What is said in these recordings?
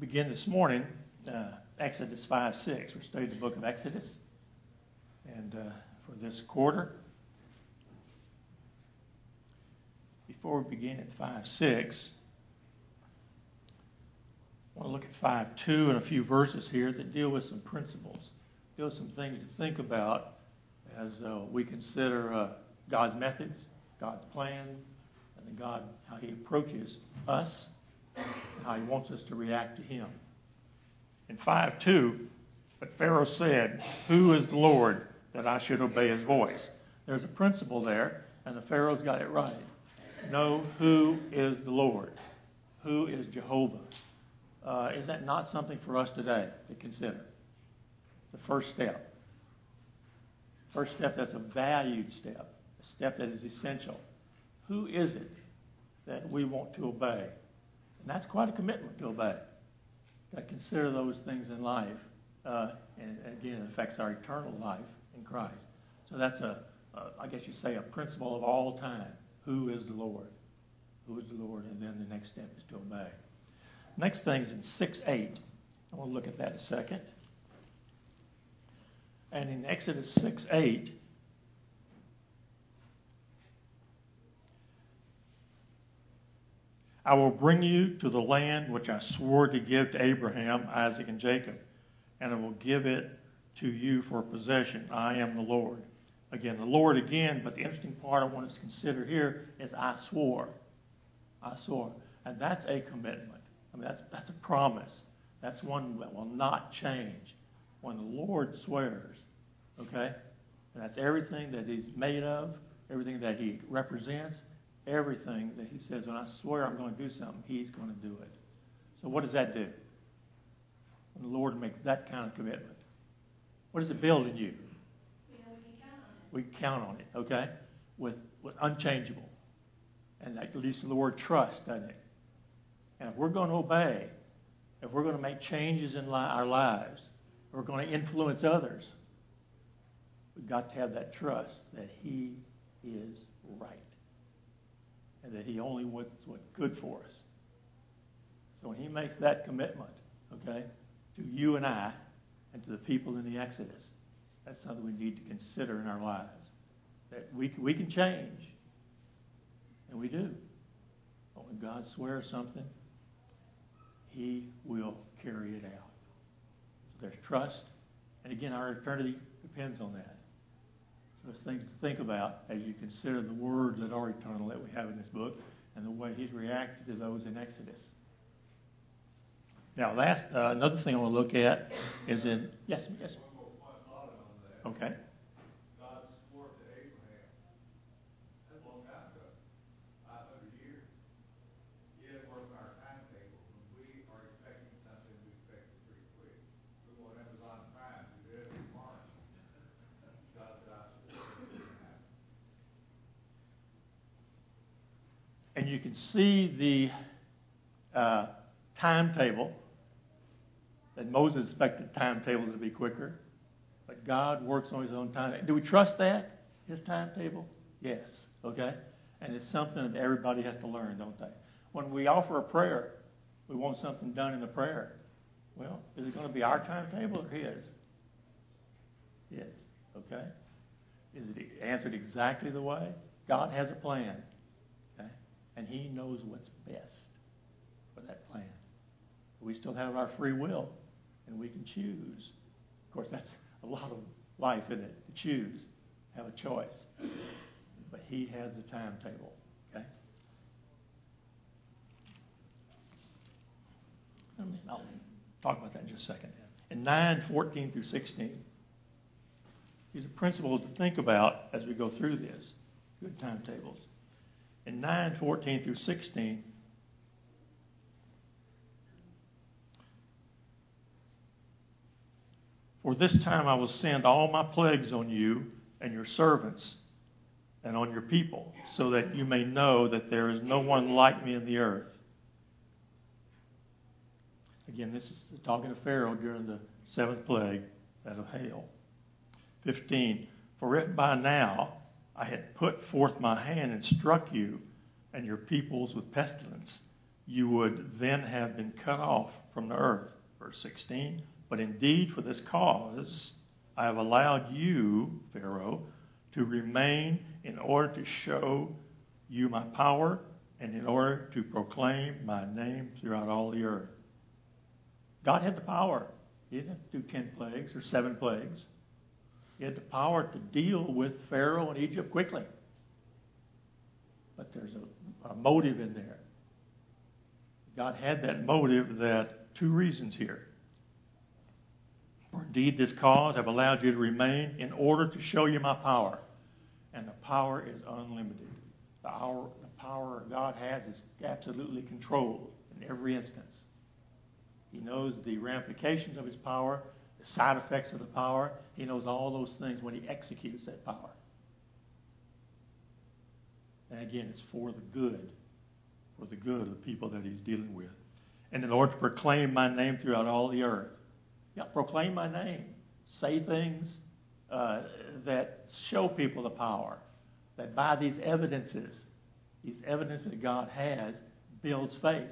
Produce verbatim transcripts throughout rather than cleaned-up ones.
begin this morning, uh, Exodus five six. We're studying the book of Exodus. And uh, for this quarter, before we begin at five six, I want to look at five two and a few verses here that deal with some principles, deal with some things to think about as uh, we consider uh, God's methods, God's plan, and then God, how He approaches us, and how He wants us to react to Him. In five two, but Pharaoh said, "Who is the Lord that I should obey His voice?" There's a principle there, and the Pharaoh's got it right. Know who is the Lord. Who is Jehovah? Uh, is that not something for us today to consider? It's the first step. First step that's a valued step, a step that is essential. Who is it that we want to obey? And that's quite a commitment to obey. Got to consider those things in life, uh, and again, it affects our eternal life in Christ. So that's a, a, I guess you'd say, a principle of all time. Who is the Lord? Who is the Lord? And then the next step is to obey. Next thing is in six eight. I want to look at that a second. And in Exodus six eight, I will bring you to the land which I swore to give to Abraham, Isaac, and Jacob, and I will give it to you for possession. I am the Lord. Again, the Lord again, but the interesting part I want us to consider here is I swore. I swore. And that's a commitment. I mean, that's, that's a promise. That's one that will not change. When the Lord swears, okay, and that's everything that He's made of, everything that He represents, everything that He says, when I swear I'm going to do something, He's going to do it. So what does that do? When the Lord makes that kind of commitment, what does it build in you? We count on it, okay, with, with unchangeable. And that leads to the word trust, doesn't it? And if we're going to obey, if we're going to make changes in li- our lives, if we're going to influence others, we've got to have that trust that He is right and that He only wants what's good for us. So when He makes that commitment, okay, to you and I and to the people in the Exodus, that's something we need to consider in our lives. That we we can change, and we do. But when God swears something, He will carry it out. So there's trust, and again, our eternity depends on that. So there's things to think about as you consider the words that are eternal that we have in this book, and the way He's reacted to those in Exodus. Now, last uh, another thing I want to look at is in yes, yes. Okay. God swore to Abraham. That's a long time ago. five hundred years. Yet we're on our timetable. When we are expecting something, we expect it pretty quick. We want Amazon Prime to do every tomorrow. God said, I swore it would happen. And you can see the uh, timetable, that Moses expected the timetable to be quicker. But God works on His own time. Do we trust that? His timetable? Yes. Okay? And it's something that everybody has to learn, don't they? When we offer a prayer, we want something done in the prayer. Well, is it going to be our timetable or His? His. Okay? Is it answered exactly the way? God has a plan. Okay? And He knows what's best for that plan. We still have our free will, and we can choose. Of course, that's a lot of life in it, to choose, have a choice. But He has the timetable, okay? I mean, I'll talk about that in just a second. In nine fourteen through sixteen, these are principles to think about as we go through this. Good timetables. In nine fourteen through sixteen, for this time I will send all my plagues on you and your servants and on your people, so that you may know that there is no one like me in the earth. Again, this is talking to Pharaoh during the seventh plague, that of hail. fifteen, for if by now I had put forth my hand and struck you and your peoples with pestilence, you would then have been cut off from the earth. Verse sixteen, but indeed for this cause I have allowed you, Pharaoh, to remain in order to show you my power and in order to proclaim my name throughout all the earth. God had the power. He didn't have to do ten plagues or seven plagues. He had the power to deal with Pharaoh and Egypt quickly. But there's a, a motive in there. God had that motive, that two reasons here. For indeed this cause I've allowed you to remain in order to show you my power. And the power is unlimited. The power, the power God has is absolutely controlled in every instance. He knows the ramifications of his power, the side effects of the power. He knows all those things when he executes that power. And again, it's for the good, for the good of the people that he's dealing with. And in order to proclaim my name throughout all the earth. Yeah, proclaim my name. Say things uh, that show people the power. That by these evidences, these evidence that God has, builds faith.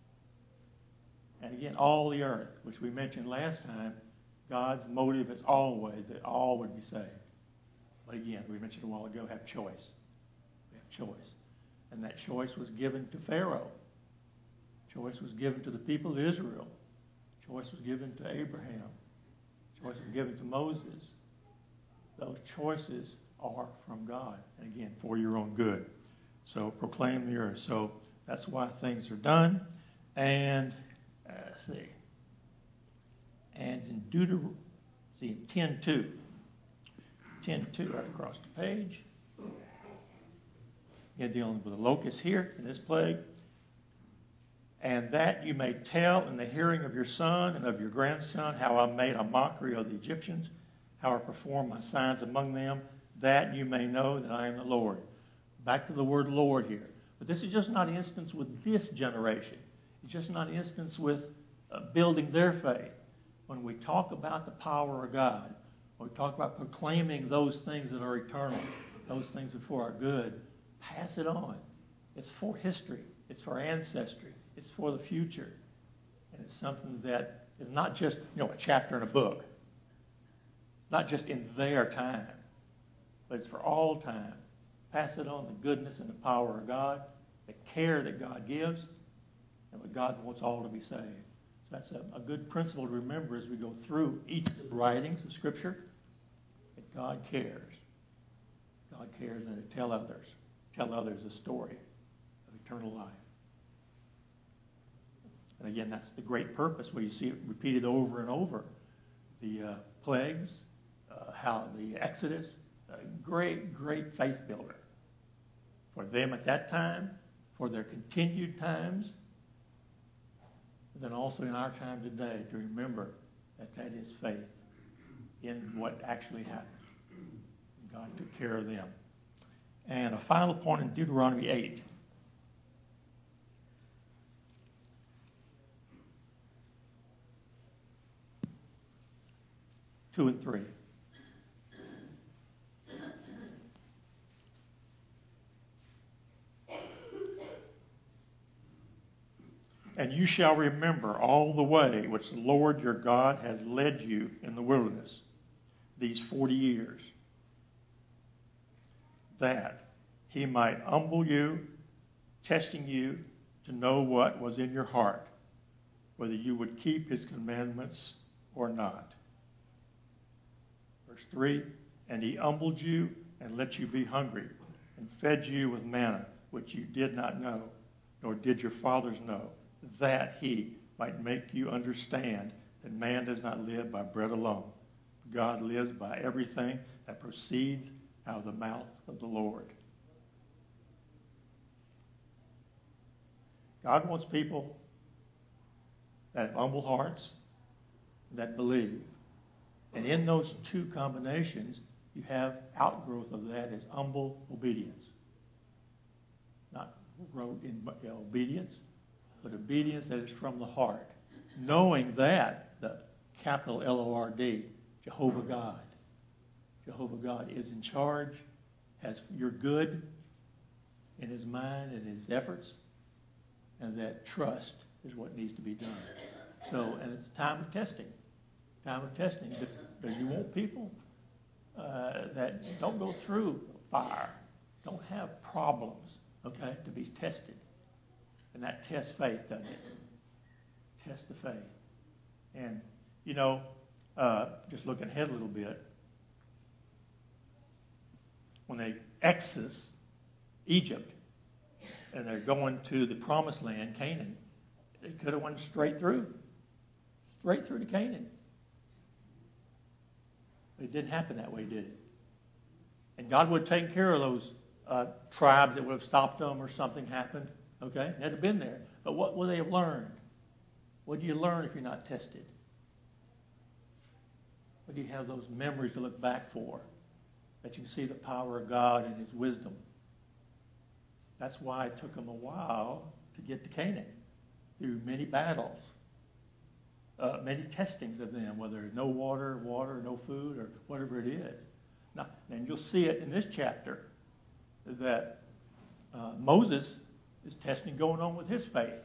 And again, all the earth, which we mentioned last time, God's motive is always that all would be saved. But again, we mentioned a while ago, have choice. We have choice. And that choice was given to Pharaoh. Choice was given to the people of Israel. Choice was given to Abraham. Choice was given to Moses. Those choices are from God. And again, for your own good. So proclaim the earth. So that's why things are done. And uh, let's see. And in Deuteronomy, see, ten two. ten two right across the page. You're dealing with the locusts here in this plague. And that you may tell in the hearing of your son and of your grandson how I made a mockery of the Egyptians, how I performed my signs among them, that you may know that I am the Lord. Back to the word Lord here. But this is just not an instance with this generation. It's just not an instance with uh, building their faith. When we talk about the power of God, when we talk about proclaiming those things that are eternal, those things that are for our good, pass it on. It's for history. It's for ancestry. It's for the future. And it's something that is not just, you know, a chapter in a book. Not just in their time. But it's for all time. Pass it on, the goodness and the power of God, the care that God gives, and what God wants all to be saved. So that's a, a good principle to remember as we go through each of the writings of Scripture, that God cares. God cares and to tell others. Tell others the story of eternal life. And again, that's the great purpose where you see it repeated over and over. The uh, plagues, uh, how the Exodus, a great, great faith builder. For them at that time, for their continued times, and then also in our time today to remember that that is faith in what actually happened. God took care of them. And a final point in Deuteronomy eight. Two and three. And you shall remember all the way which the Lord your God has led you in the wilderness these forty years, that he might humble you, testing you to know what was in your heart, whether you would keep his commandments or not. Verse three, and he humbled you and let you be hungry, and fed you with manna, which you did not know, nor did your fathers know, that he might make you understand that man does not live by bread alone. God lives by everything that proceeds out of the mouth of the Lord. God wants people that have humble hearts, that believe. And in those two combinations, you have outgrowth of that as humble obedience. Not growth in obedience, but obedience that is from the heart. Knowing that, the capital L O R D, Jehovah God. Jehovah God is in charge, has your good in his mind and his efforts, and that trust is what needs to be done. So, and it's time of testing. Time of testing. Do you want people uh, that don't go through fire, don't have problems, okay, to be tested? And that tests faith, doesn't it? Test the faith. And, you know, uh, just looking ahead a little bit, when they exit Egypt and they're going to the promised land, Canaan, they could have went straight through. Straight through to Canaan. It didn't happen that way, did it? And God would have taken care of those uh, tribes that would have stopped them or something happened. Okay? They'd have been there. But what would they have learned? What do you learn if you're not tested? What do you have those memories to look back for? That you can see the power of God and His wisdom. That's why it took them a while to get to Canaan. Through many battles. Uh, many testings of them, whether no water, water, no food, or whatever it is. Now, and you'll see it in this chapter that uh, Moses is testing going on with his faith.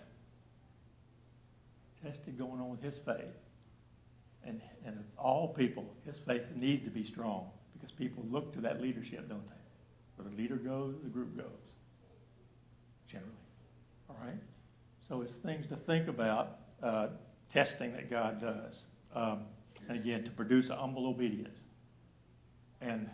Testing going on with his faith. And, and of all people, his faith needs to be strong because people look to that leadership, don't they? Where the leader goes, the group goes. Generally. All right? So it's things to think about. Uh, testing that God does. Um, and again, to produce a humble obedience. And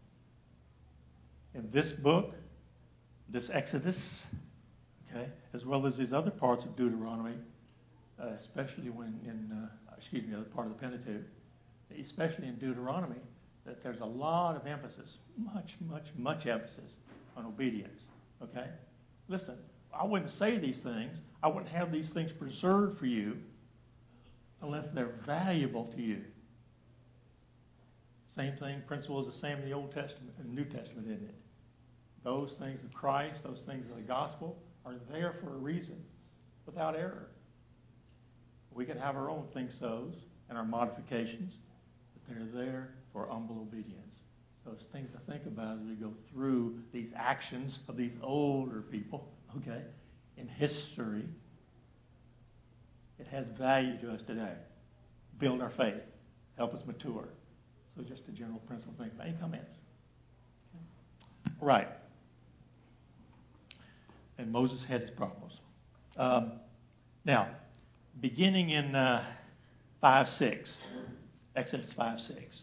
in this book, this Exodus, okay, as well as these other parts of Deuteronomy, uh, especially when in, uh, excuse me, the other part of the Pentateuch, especially in Deuteronomy, that there's a lot of emphasis, much, much, much emphasis on obedience. Okay? Listen, I wouldn't say these things. I wouldn't have these things preserved for you unless they're valuable to you. Same thing, principle is the same in the Old Testament and the New Testament, isn't it? Those things of Christ, those things of the gospel are there for a reason, without error. We can have our own think-sos and our modifications, but they're there for humble obedience. So it's things to think about as we go through these actions of these older people, okay, in history. It has value to us today. Build our faith. Help us mature. So just a general principle thing. Any comments? Okay. Right. And Moses had his problems. Um, now, beginning in uh, five six, Exodus five six.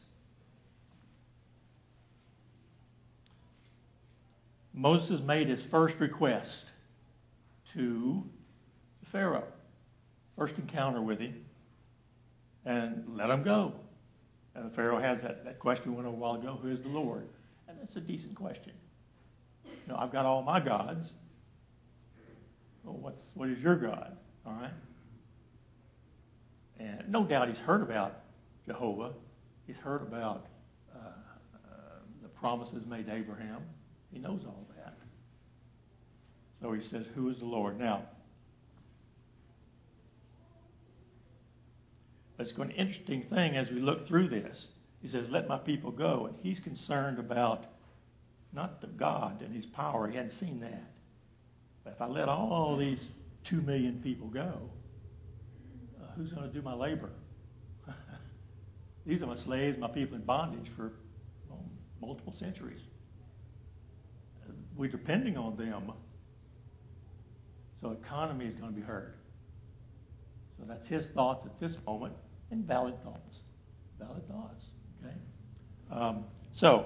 Moses made his first request to Pharaoh. First encounter with him, and let him go. And Pharaoh has that, that question we went over a while ago, who is the Lord? And that's a decent question. You know, I've got all my gods. Well, what's, what is your God? All right? And no doubt he's heard about Jehovah. He's heard about uh, uh, the promises made to Abraham. He knows all that. So he says, who is the Lord? Now, it's going to be an interesting thing as we look through this. He says, let my people go. And he's concerned about not the God and his power. He hadn't seen that. But if I let all these two million people go, uh, who's going to do my labor? These are my slaves, my people in bondage for well, multiple centuries. We're depending on them. So economy is going to be hurt. So that's his thoughts at this moment. And valid thoughts. Valid thoughts. Okay? Um, so,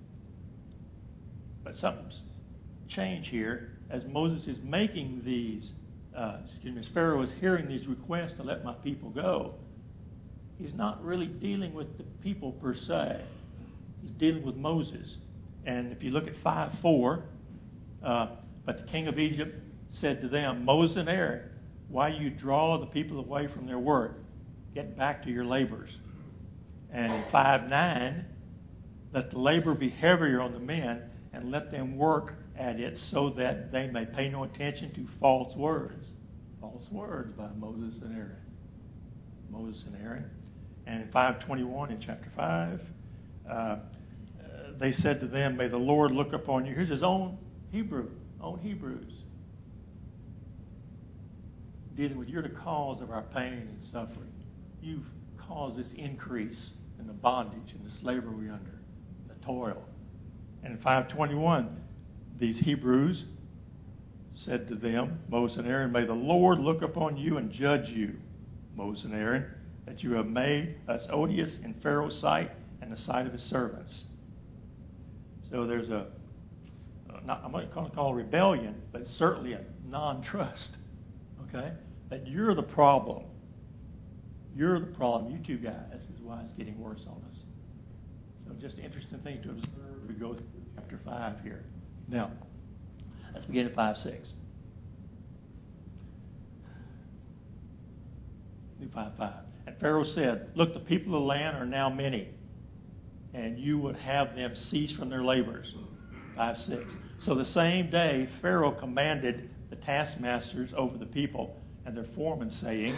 but something's changed here as Moses is making these, uh, excuse me, as Pharaoh is hearing these requests to let my people go. He's not really dealing with the people per se. He's dealing with Moses. And if you look at five four, uh, but the king of Egypt said to them, Moses and Aaron, why you draw the people away from their work? Get back to your labors. And in five nine, let the labor be heavier on the men, and let them work at it so that they may pay no attention to false words. False words by Moses and Aaron. Moses and Aaron. And in five twenty-one in chapter five, uh, they said to them, may the Lord look upon you. Here's his own Hebrew, own Hebrews. dealing with, you're the cause of our pain and suffering. You've caused this increase in the bondage and the slavery we're under, the toil. And in five twenty-one, these Hebrews said to them, Moses and Aaron, may the Lord look upon you and judge you, Moses and Aaron, that you have made us odious in Pharaoh's sight and the sight of his servants. So there's a, not, I'm not going to call it rebellion, but it's certainly a non-trust, okay? That you're the problem. You're the problem. You two guys is why it's getting worse on us. So just an interesting thing to observe. We go through chapter five here. Now, let's begin at five six. Do five five. And Pharaoh said, look, the people of the land are now many, and you would have them cease from their labors. five six. So the same day, Pharaoh commanded the taskmasters over the people and their foremen, saying,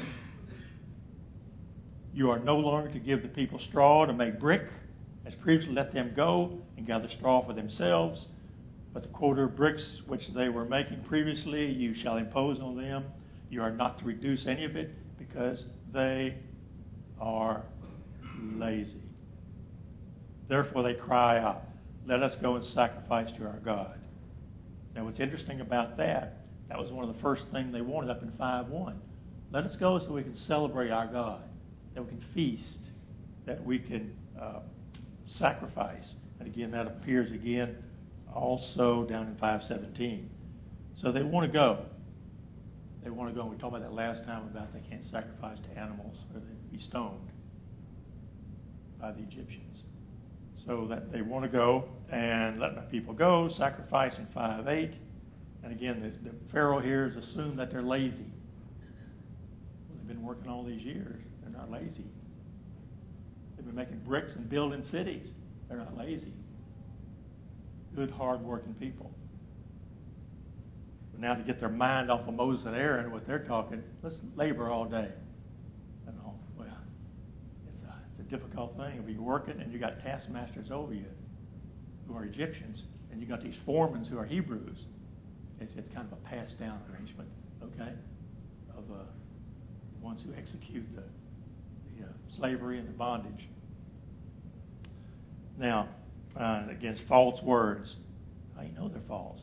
you are no longer to give the people straw to make brick. As previously, let them go and gather straw for themselves. But the quota of bricks which they were making previously, you shall impose on them. You are not to reduce any of it, because they are lazy. Therefore they cry out, let us go and sacrifice to our God. Now what's interesting about that, that was one of the first things they wanted up in five one. Let us go so we can celebrate our God, that we can feast, that we can uh, sacrifice. And again, that appears again also down in five seventeen. So they want to go. They want to go. We talked about that last time about they can't sacrifice to animals or they'd be stoned by the Egyptians. So that they want to go and let my people go, sacrifice in five eight. And again, the, the Pharaoh here has assumed that they're lazy. Well, they've been working all these years. They're not lazy. They've been making bricks and building cities. They're not lazy. Good, hard-working people. But now to get their mind off of Moses and Aaron, what they're talking, let's labor all day. And all, well, it's a, it's a difficult thing. If you're working and you got taskmasters over you who are Egyptians, and you got these foremen who are Hebrews, it's, it's kind of a passed-down arrangement, okay, of uh, the ones who execute the, the uh, slavery and the bondage. Now, uh, against false words, how you know they're false?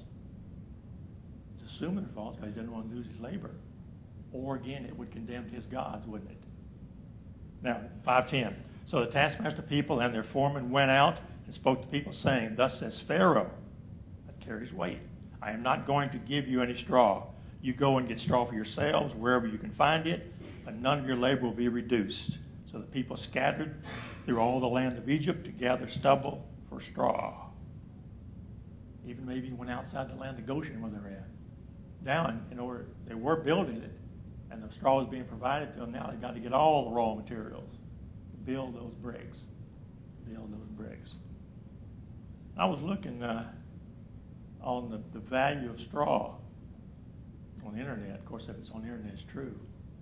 It's assuming they're false because he doesn't want to lose his labor. Or again, it would condemn his gods, wouldn't it? Now, five ten. So the taskmaster people and their foreman went out and spoke to people, saying, thus says Pharaoh, that carries weight, I am not going to give you any straw. You go and get straw for yourselves wherever you can find it, and none of your labor will be reduced. So the people scattered through all the land of Egypt to gather stubble for straw. Even maybe went outside the land of Goshen where they're at. Down, in order, they were building it, and the straw was being provided to them. Now they've got to get all the raw materials to build those bricks. Build those bricks. I was looking uh, on the, the value of straw on the internet. Of course, if it's on the internet, it's true.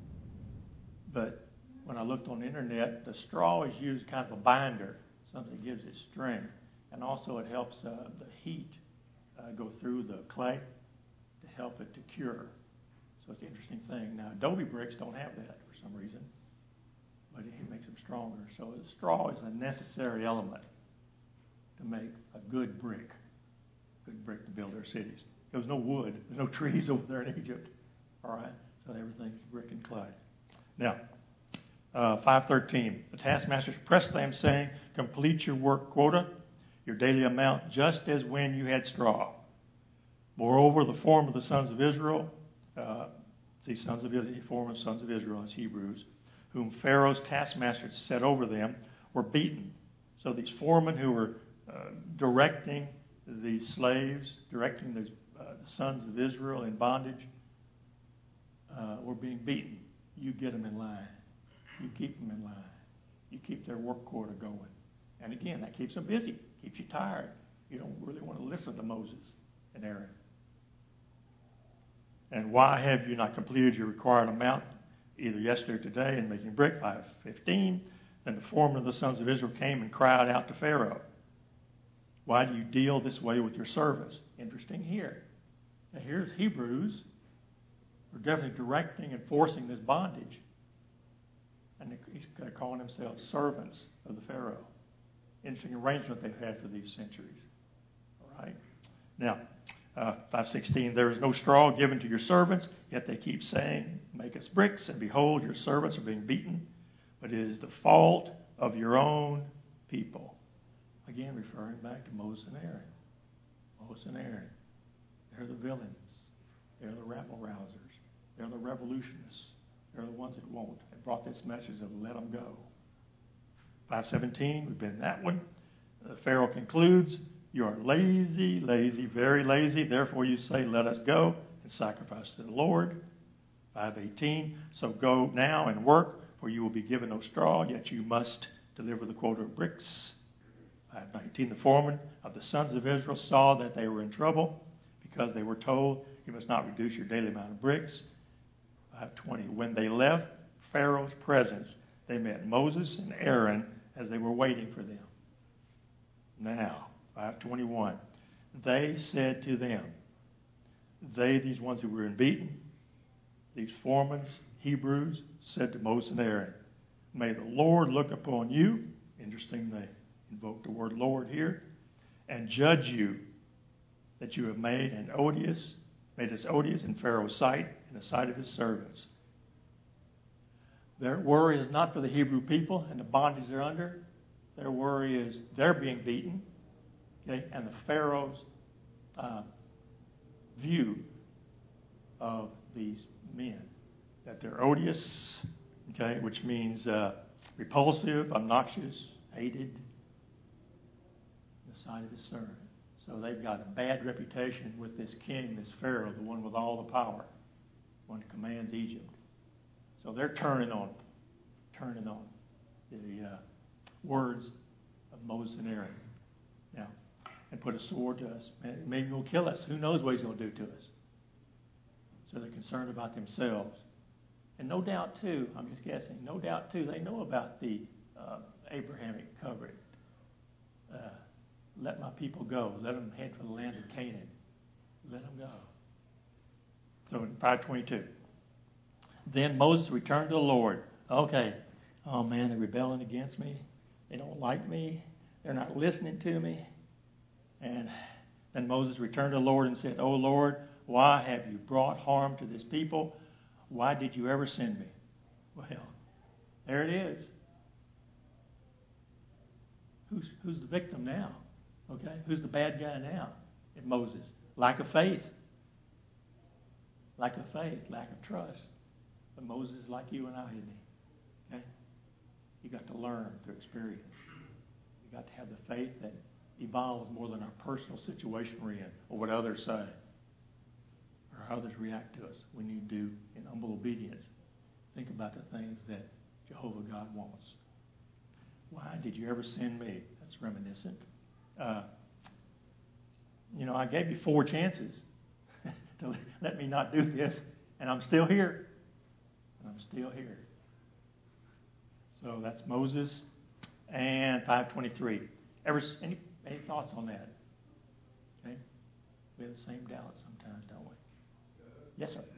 But when I looked on the internet, the straw is used kind of a binder, something that gives it strength. And also it helps uh, the heat uh, go through the clay to help it to cure. So it's an interesting thing. Now, adobe bricks don't have that for some reason, but it makes them stronger. So the straw is a necessary element to make a good brick, good brick to build their cities. There was no wood. There's no trees over there in Egypt. All right? So everything's brick and clay. Now, uh, five thirteen. The taskmasters pressed them, saying, complete your work quota, your daily amount, just as when you had straw. Moreover, the form of the sons of Israel, uh, see, sons of Israel, form of sons of Israel as Hebrews, whom Pharaoh's taskmasters set over them, were beaten. So these foremen who were uh, directing the slaves, directing the, uh, the sons of Israel in bondage, uh, were being beaten. You get them in line. You keep them in line. You keep their work quota going. And again, that keeps them busy, keeps you tired. You don't really want to listen to Moses and Aaron. And why have you not completed your required amount, either yesterday or today, in making brick? five fifteen. Then the foreman of the sons of Israel came and cried out to Pharaoh, why do you deal this way with your servants? Interesting here. Now here's Hebrews were definitely directing and forcing this bondage. And he's calling themselves servants of the Pharaoh. Interesting arrangement they've had for these centuries. All right? Now, uh, five sixteen, there is no straw given to your servants, yet they keep saying, make us bricks, and behold, your servants are being beaten. But it is the fault of your own people. Again, referring back to Moses and Aaron. Moses and Aaron. They're the villains. They're the rabble rousers. They're the revolutionists. They're the ones that won't. They brought this message of let them go. five seventeen, we've been in that one. The Pharaoh concludes, you are lazy, lazy, very lazy. Therefore you say, let us go and sacrifice to the Lord. five eighteen, so go now and work, for you will be given no straw, yet you must deliver the quota of bricks. five nineteen, the foreman of the sons of Israel saw that they were in trouble because they were told, you must not reduce your daily amount of bricks. five twenty, when they left Pharaoh's presence, they met Moses and Aaron as they were waiting for them. Now, five twenty-one, they said to them, they, these ones who were in beaten, these foremen, Hebrews, said to Moses and Aaron, may the Lord look upon you. Interesting, they invoke the word Lord here, and judge you that you have made an odious, made us odious in Pharaoh's sight, in the sight of his servants. Their worry is not for the Hebrew people and the bondage they're under. Their worry is they're being beaten, okay, and the Pharaoh's uh, view of these men, that they're odious, okay, which means uh, repulsive, obnoxious, hated, in the sight of his servant. So they've got a bad reputation with this king, this Pharaoh, the one with all the power, the one who commands Egypt. So they're turning on, turning on the uh, words of Moses and Aaron. Now, and put a sword to us. Maybe he'll kill us. Who knows what he's going to do to us? So they're concerned about themselves. And no doubt, too, I'm just guessing, no doubt, too, they know about the uh, Abrahamic covenant. Uh, let my people go. Let them head for the land of Canaan. Let them go. So in five twenty-two, then Moses returned to the Lord. Okay, oh man, they're rebelling against me. They don't like me. They're not listening to me. And then Moses returned to the Lord and said, oh Lord, why have you brought harm to this people? Why did you ever send me? Well, there it is. Who's, who's the victim now? Okay, who's the bad guy now in Moses? Lack of faith. Lack of faith, lack of trust. But Moses is like you and I, isn't he? Okay? You got to learn through experience. You got to have the faith that evolves more than our personal situation we're in or what others say or how others react to us. We need to do in humble obedience. Think about the things that Jehovah God wants. Why did you ever send me? That's reminiscent. Uh, you know, I gave you four chances to let me not do this, and I'm still here. And I'm still here. So that's Moses. And five twenty-three. Ever any any thoughts on that? Okay, we have the same doubts sometimes, don't we? Yes, sir.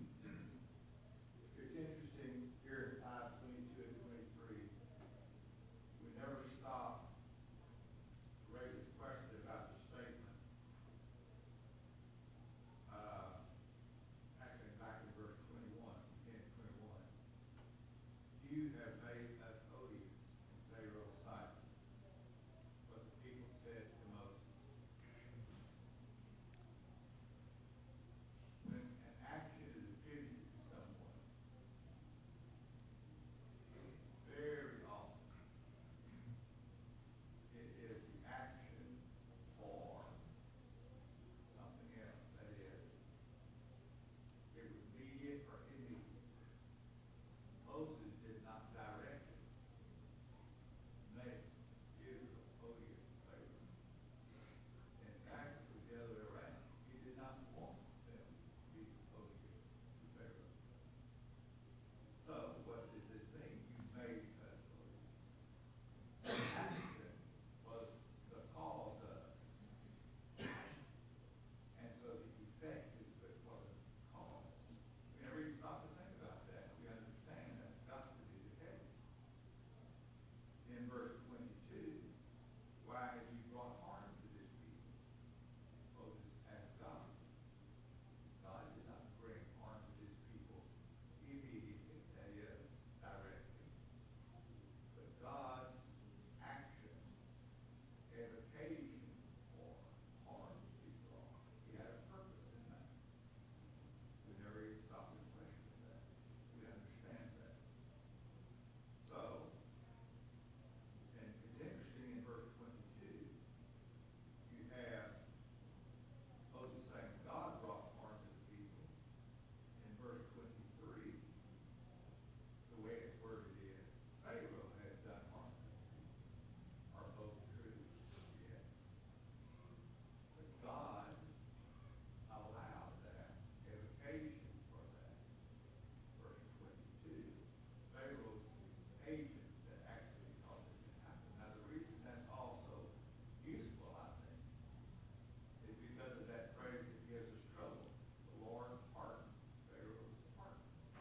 It's interesting here in five twenty-two and twenty-three. We never stop to raise this question about the statement. Uh, actually, back in verse twenty-one, ten twenty-one. You have made us odious in Pharaoh's sight. But the people said to Moses, when an action is attributed to someone, very often it is the action or something else. That is, it was immediate or immediate. Moses did not direct it. in verse twenty-two, why have you brought harm to this people? Moses asked God. God did not bring harm to this people immediately, that is, directly. But God's actions gave occasion for harm to be brought. He had a purpose in that. We never even stop to question that. We understand that. So, and it's interesting in verse twenty-two, you have Moses saying God brought harm to the people. In verse twenty-three, the way it's worded is, Pharaoh has done harm to the people. Are both true? Yes. But God allowed that, gave occasion for that. Verse twenty-two, Pharaoh's agent that actually caused it to happen. Now the reason that's also useful, I think, is because of that phrase that gives us trouble. The Lord pardoned Pharaoh's heart.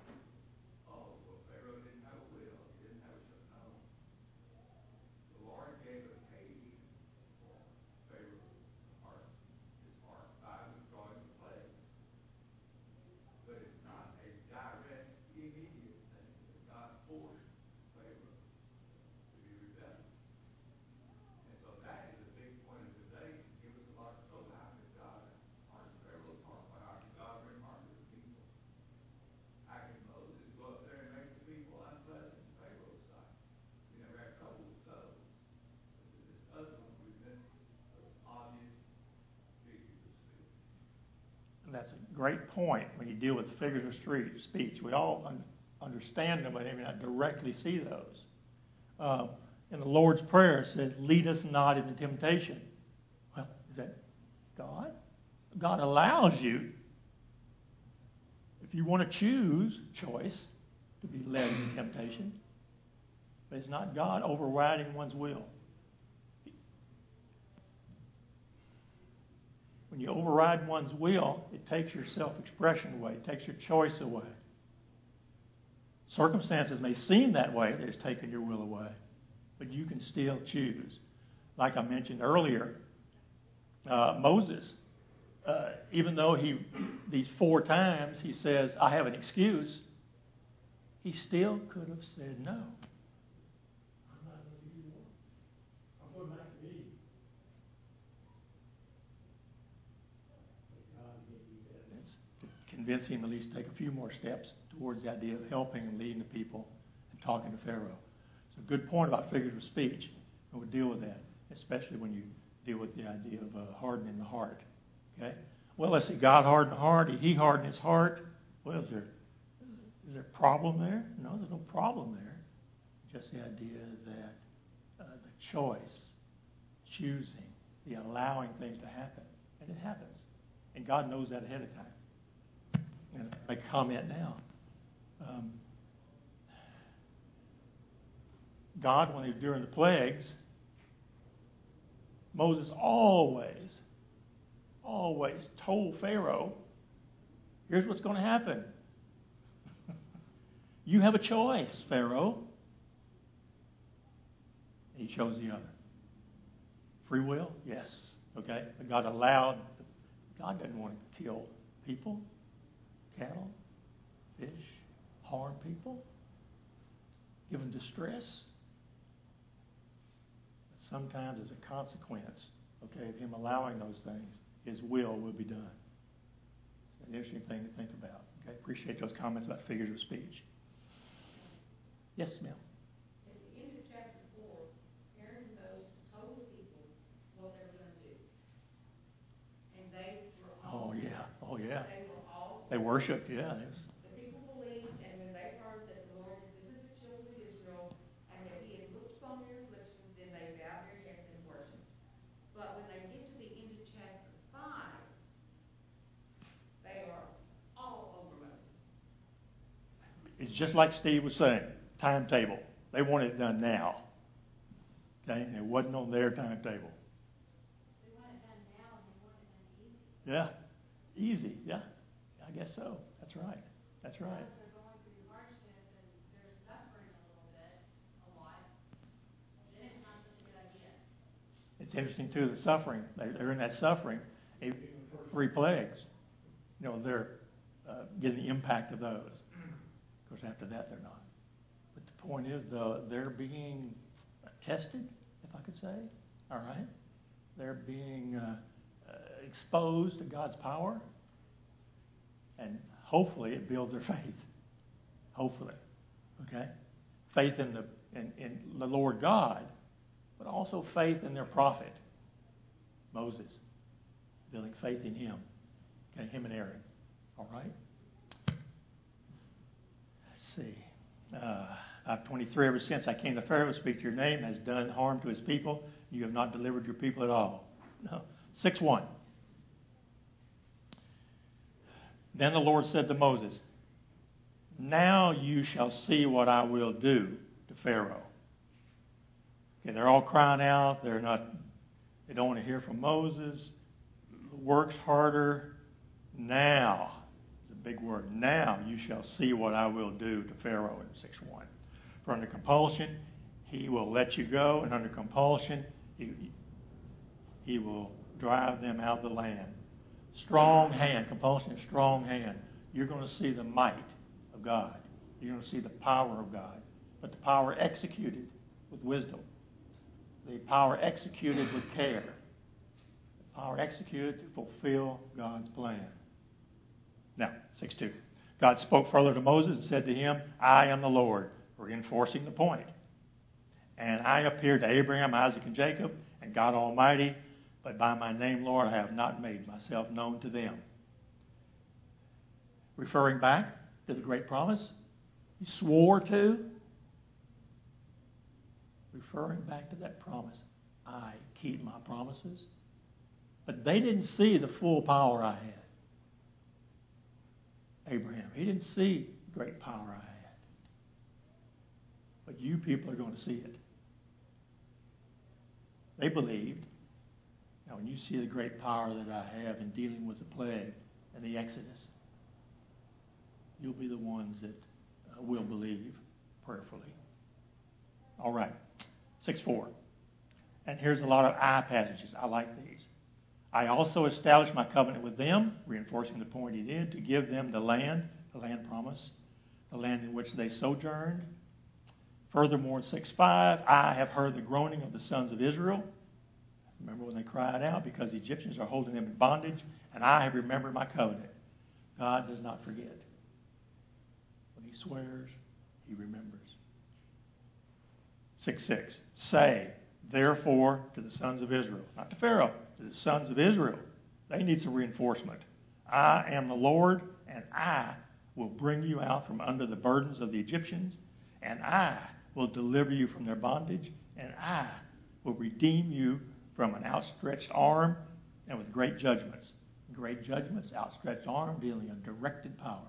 Oh, well, Pharaoh didn't have a will. He didn't have a no. The Lord gave occasion for Pharaoh's heart, his heart, by withdrawing the plague. But it's not a direct, immediate thing that God forced Pharaoh to be rebellious. And so that is a big point of today to give us a lot of trouble. How could God harden Pharaoh's heart? Why how could God bring harm to the people? How could Moses go up there and make the people unpleasant in Pharaoh's sight? We never had trouble with those. But this other one, we miss those obvious figures of speech. And that's a great point when you deal with figures of street, speech. We all un- understand them, but maybe not directly see those. Uh, in the Lord's Prayer, it says, lead us not into temptation. Well, is that God? God allows you, if you want to choose choice, to be led into temptation. But it's not God overriding one's will. When you override one's will, it takes your self-expression away. It takes your choice away. Circumstances may seem that way, that it's taken your will away. But you can still choose. Like I mentioned earlier, uh, Moses, uh, even though he, these four times he says, I have an excuse, he still could have said no. I'm not going to do you one. I'm going back to me. But God gave you evidence to convince him at least take a few more steps towards the idea of helping and leading the people and talking to Pharaoh. It's a good point about figures of speech, and we'll deal with that, especially when you deal with the idea of uh, hardening the heart. Okay? Well, let's see, God hardened the heart, he hardened his heart. Well, is there, is there a problem there? No, there's no problem there. Just the idea that uh, the choice, choosing, the allowing things to happen. And it happens. And God knows that ahead of time. And I comment now. Um, God, when he was during the plagues, Moses always, always told Pharaoh, here's what's going to happen. You have a choice, Pharaoh. And he chose the other. Free will? Yes. Okay? But God allowed, God doesn't want to kill people, cattle, fish, harm people, give them distress. But sometimes as a consequence, okay, of him allowing those things, his will will be done. It's an interesting thing to think about. Okay? Appreciate those comments about figures of speech. Yes, ma'am. At the end of chapter four, Aaron and Moses told the people what they were going to do. And they were all... Oh, yeah. Oh, yeah. They were all... They worshiped, yeah. It was, the people believed, and when they heard that the Lord had visited the children of Israel, and that he had looked upon their afflictions, then they bowed their heads and worshipped. But when they get to the end of chapter five, they are all over Moses. it's just like Steve was saying, timetable. They want it done now. Okay? And it wasn't on their timetable. They want it done now, and they want it done easy. Yeah. Easy. Yeah. I guess so. That's right. That's right. They're going through hardship, and they're suffering a little bit, a lot. Then It's interesting, too, the suffering. They- They're in that suffering. Even the first three plagues, you know, they're uh, getting the impact of those. Of course, after that, they're not. But the point is, though, they're being tested, if I could say, all right? They're being uh, uh, exposed to God's power, and hopefully it builds their faith. Hopefully, okay? Faith in the in, in the Lord God, but also faith in their prophet, Moses, building faith in him, okay, him and Aaron, all right? Let's see. Uh, five twenty-three, ever since I came to Pharaoh to speak to your name, has done harm to his people. You have not delivered your people at all. No. six one. Then the Lord said to Moses, now you shall see what I will do to Pharaoh. Okay, they're all crying out. They're not, they don't want to hear from Moses. Works harder. Now, it's a big word. Now you shall see what I will do to Pharaoh in six one. For under compulsion, he will let you go, and under compulsion, he, he will drive them out of the land. Strong hand, compulsion, strong hand. You're going to see the might of God. You're going to see the power of God. But the power executed with wisdom. The power executed with care. The power executed to fulfill God's plan. Now, six two. God spoke further to Moses and said to him, I am the Lord, reinforcing the point. And I appeared to Abraham, Isaac, and Jacob, and God Almighty, but by my name, Lord, I have not made myself known to them. Referring back to the great promise he swore to. Referring back to that promise. I keep my promises. But they didn't see the full power I had. Abraham, he didn't see the great power I had. But you people are going to see it. They believed. Now, when you see the great power that I have in dealing with the plague and the Exodus, you'll be the ones that uh, will believe prayerfully. All right, six four. And here's a lot of I passages. I like these. I also established my covenant with them, reinforcing the point he did, to give them the land, the land promise, the land in which they sojourned. Furthermore, in six five, I have heard the groaning of the sons of Israel. Remember when they cried out because the Egyptians are holding them in bondage, and I have remembered my covenant. God does not forget. When he swears, he remembers. six six. Say, therefore, to the sons of Israel, not to Pharaoh, to the sons of Israel. They need some reinforcement. I am the Lord, and I will bring you out from under the burdens of the Egyptians, and I will deliver you from their bondage, and I will redeem you from an outstretched arm and with great judgments. Great judgments, outstretched arm, dealing in directed power.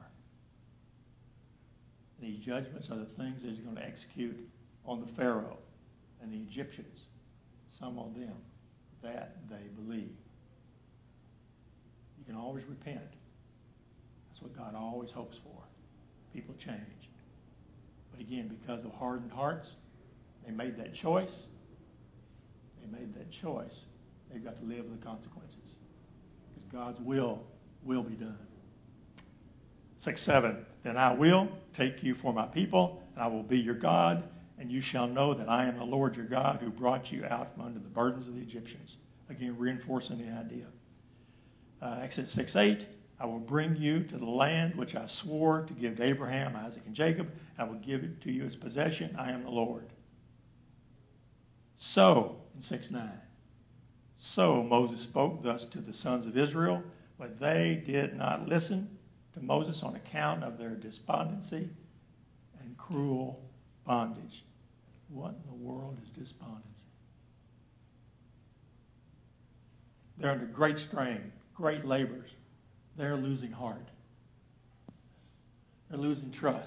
These judgments are the things that he's going to execute on the Pharaoh and the Egyptians. Some on them that they believe. You can always repent. That's what God always hopes for. People change. But again, because of hardened hearts, they made that choice. They made that choice. They've got to live with the consequences. Because God's will will be done. six seven. Then I will take you for my people, and I will be your God, and you shall know that I am the Lord your God who brought you out from under the burdens of the Egyptians. Again, reinforcing the idea. Uh, Exodus six eight. I will bring you to the land which I swore to give to Abraham, Isaac, and Jacob. I will give it to you as possession. I am the Lord. So, in six nine. So Moses spoke thus to the sons of Israel, but they did not listen to Moses on account of their despondency and cruel bondage. What in the world is despondency? They're under great strain, great labors. They're losing heart. They're losing trust.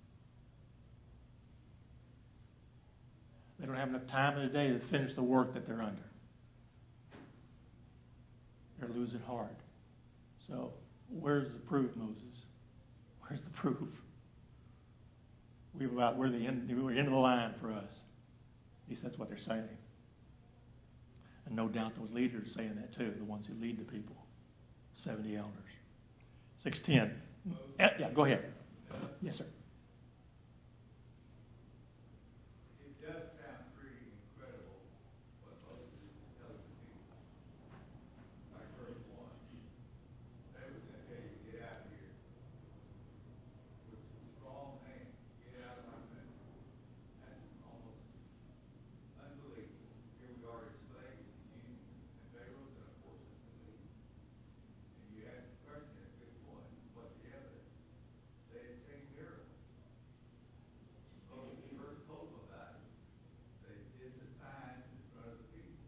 They don't have enough time in the day to finish the work that they're under. They're losing heart. So, where's the proof, Moses? Where's the proof? We're about we're the end, we're end of the line for us. At least that's what they're saying. And no doubt those leaders are saying that too, the ones who lead the people, seventy elders. six ten. Yeah, yeah, go ahead. Yes, sir. It does sound pretty incredible what Moses is telling the people. Like verse one, they were going to tell you to get out of here with some strong hand, get out of my country. That's almost unbelievable. Here we are as slaves to Jesus, and Pharaoh's going to force us to leave. And you ask the question, a good point, what's the evidence? They had seen miracles. Moses first told them about it. They did the signs in front of the people.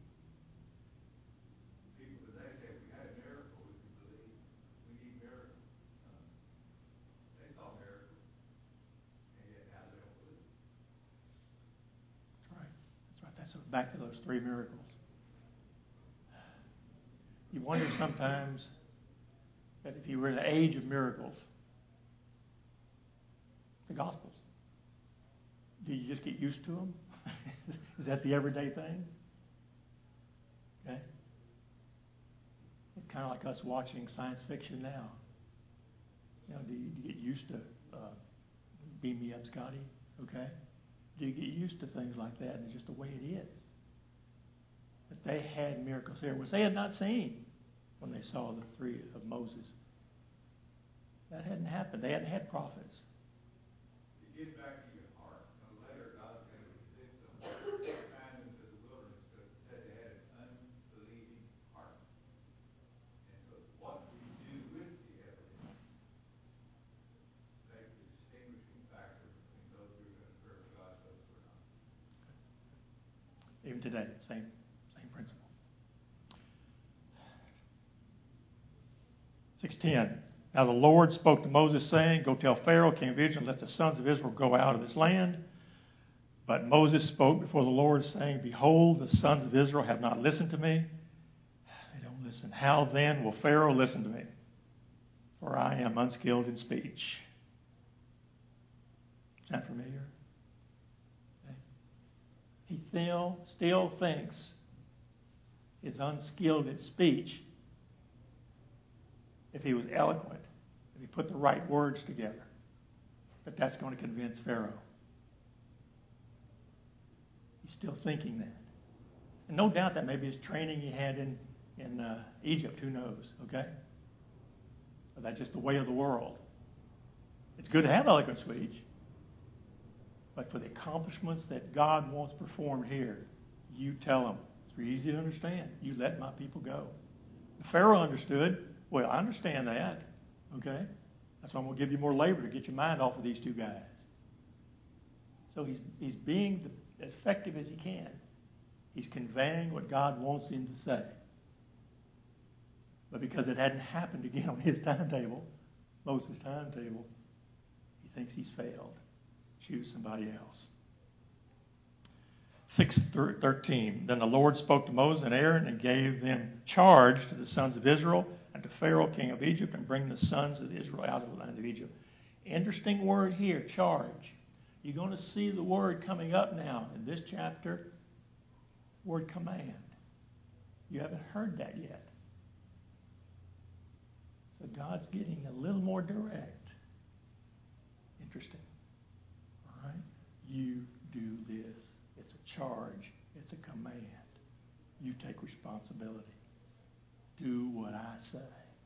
People today say, if we had a miracle, we could believe. We need miracles. No. They saw miracles, and yet now they don't believe. That's right. That's right. That's back to those three miracles. You wonder sometimes that if you were in the age of miracles, the Gospels, do you just get used to them? Is that the everyday thing? Okay. It's kind of like us watching science fiction now. You know, do you, do you get used to uh, beam me up, Scotty? Okay. Do you get used to things like that, and it's just the way it is? But they had miracles here, which they had not seen when they saw the three of Moses. That hadn't happened. They hadn't had prophets. It gets back to your heart. You know, later, God's going to resist them, find them to the wilderness because it said they had an unbelieving heart. And so, what we do with the evidence makes the distinguishing factor between those who are going to serve God and those who are not. Even today, same same principle. six ten. Now the Lord spoke to Moses, saying, Go tell Pharaoh, king of Egypt, let the sons of Israel go out of his land. But Moses spoke before the Lord, saying, Behold, the sons of Israel have not listened to me. They don't listen. How then will Pharaoh listen to me? For I am unskilled in speech. Is that familiar? Okay. He still, still thinks is unskilled in speech if he was eloquent, if he put the right words together. But that's going to convince Pharaoh. He's still thinking that. And no doubt that maybe his training he had in, in uh, Egypt, who knows, okay? But that's just the way of the world. It's good to have eloquent speech, but for the accomplishments that God wants performed here, you tell him. It's easy to understand. You let my people go. The Pharaoh understood. Well, I understand that, okay? That's why I'm going to give you more labor to get your mind off of these two guys. So he's he's being the, as effective as he can. He's conveying what God wants him to say. But because it hadn't happened again on his timetable, Moses' timetable, he thinks he's failed. Choose somebody else. six thirteen. Then the Lord spoke to Moses and Aaron and gave them charge to the sons of Israel and to Pharaoh, king of Egypt, and bring the sons of Israel out of the land of Egypt. Interesting word here, charge. You're going to see the word coming up now in this chapter, word command. You haven't heard that yet. So God's getting a little more direct. Interesting. All right? You do this. It's a charge. It's a command. You take responsibility. Do what I say.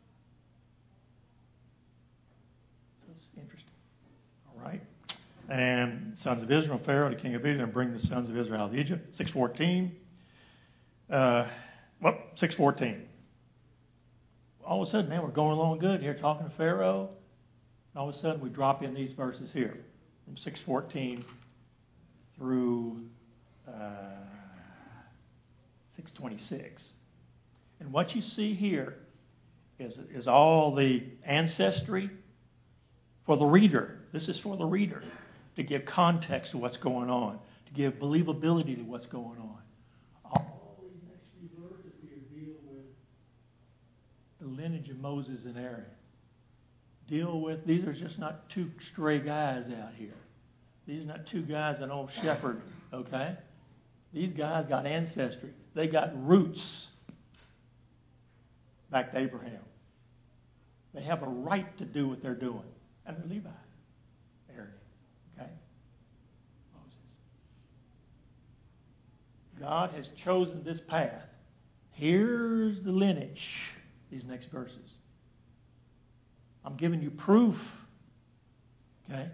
So it's interesting. All right? And sons of Israel, Pharaoh, the king of Egypt, and bring the sons of Israel out of Egypt. six fourteen. Uh, well, six fourteen. All of a sudden, man, we're going along good here talking to Pharaoh. And all of a sudden, we drop in these verses here from six fourteen through uh, six twenty-six. And what you see here is, is all the ancestry for the reader. This is for the reader to give context to what's going on, to give believability to what's going on. All these next few verses here deal with the lineage of Moses and Aaron. Deal with, these are just not two stray guys out here. These are not two guys, an old shepherd, okay? These guys got ancestry. They got roots back to Abraham. They have a right to do what they're doing. And they're Levi. Aaron. Okay? Moses. God has chosen this path. Here's the lineage. These next verses. I'm giving you proof. Okay?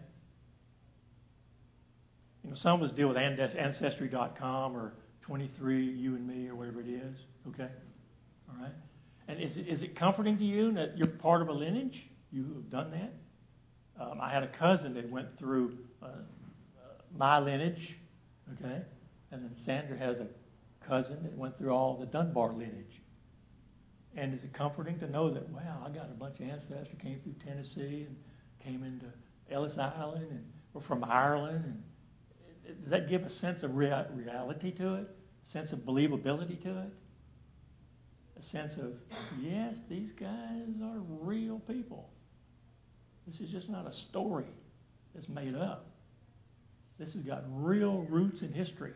You know, some of us deal with Ancestry dot com or twenty-three you and me or whatever it is. Okay? All right? And is it, is it comforting to you that you're part of a lineage? You have done that? Um, I had a cousin that went through uh, uh, my lineage. Okay? And then Sandra has a cousin that went through all the Dunbar lineage. And is it comforting to know that, wow, I got a bunch of ancestors, came through Tennessee and came into Ellis Island and we're from Ireland. And does that give a sense of rea- reality to it? A sense of believability to it? A sense of, yes, these guys are real people. This is just not a story that's made up. This has got real roots in history.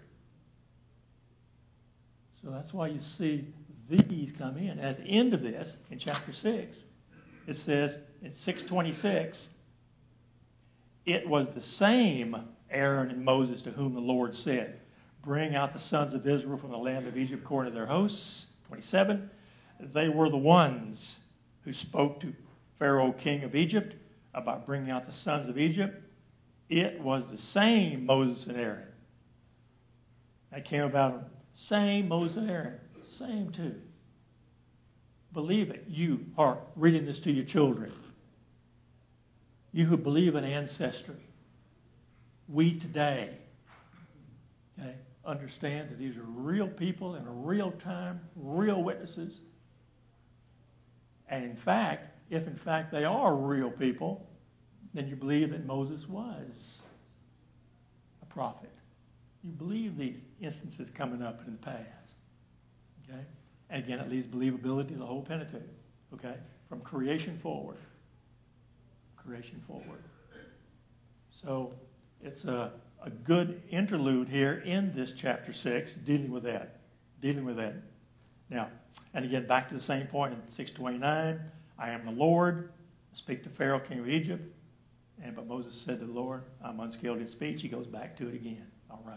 So that's why you see these come in. At the end of this, in chapter six, it says in six twenty-six, it was the same Aaron and Moses to whom the Lord said, bring out the sons of Israel from the land of Egypt according to their hosts. twenty-seven, they were the ones who spoke to Pharaoh, king of Egypt, about bringing out the sons of Egypt. It was the same Moses and Aaron. That came about, same Moses and Aaron. Same too. Believe it. You are reading this to your children. You who believe in ancestry. We today, okay, understand that these are real people in a real time, real witnesses. And in fact, if in fact they are real people, then you believe that Moses was a prophet. You believe these instances coming up in the past. Okay? And again, it leaves believability to the whole Pentateuch. Okay? From creation forward. Creation forward. So it's a, a good interlude here in this chapter six, dealing with that. Dealing with that. Now, and again, back to the same point in six twenty-nine. I am the Lord. I speak to Pharaoh, king of Egypt. And but Moses said to the Lord, I'm unskilled in speech. He goes back to it again. All right.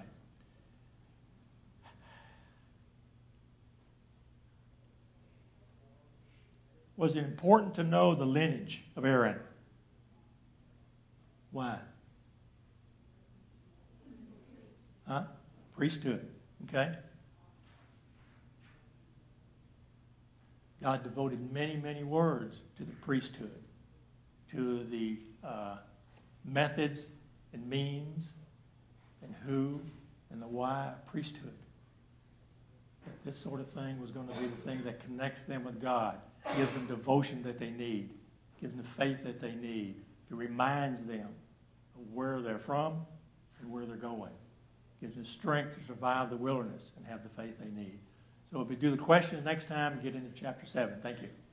Was it important to know the lineage of Aaron? Why? Huh? Priesthood. Okay? God devoted many, many words to the priesthood, to the uh, methods and means and who and the why of priesthood. That this sort of thing was going to be the thing that connects them with God, gives them devotion that they need, gives them the faith that they need, it reminds them of where they're from and where they're going. Gives them strength to survive the wilderness and have the faith they need. So if we do the questions next time, get into chapter seven. Thank you.